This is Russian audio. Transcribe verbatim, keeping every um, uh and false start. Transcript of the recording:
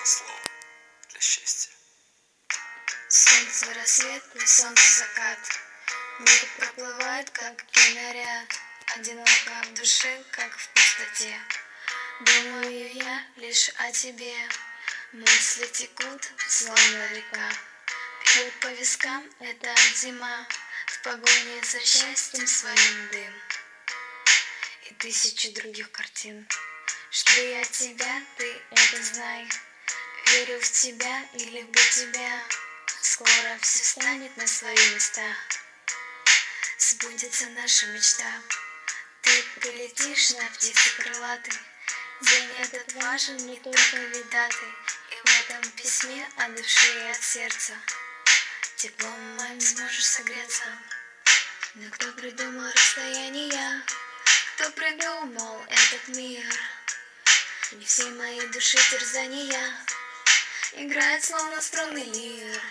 слово для счастья. Солнце рассвет и солнце закат. Мир проплывает, как киноряд. Одиноко в душе, как в пустоте. Думаю я лишь о тебе. Мысли текут, словно река. Бьет по вискам эта зима. В погоне за счастьем своим дым. И тысячи других картин. Жду я тебя, ты это знай. Верю в тебя и люблю тебя. Скоро все станет на свои места. Сбудется наша мечта. Ты прилетишь на птице крылатой. День этот важен не только ведь датой. И в этом письме от души и от сердца теплом моим сможешь согреться. Но кто придумал расстояния? Кто придумал этот мир? И все мои души терзания играет словно струнный лир.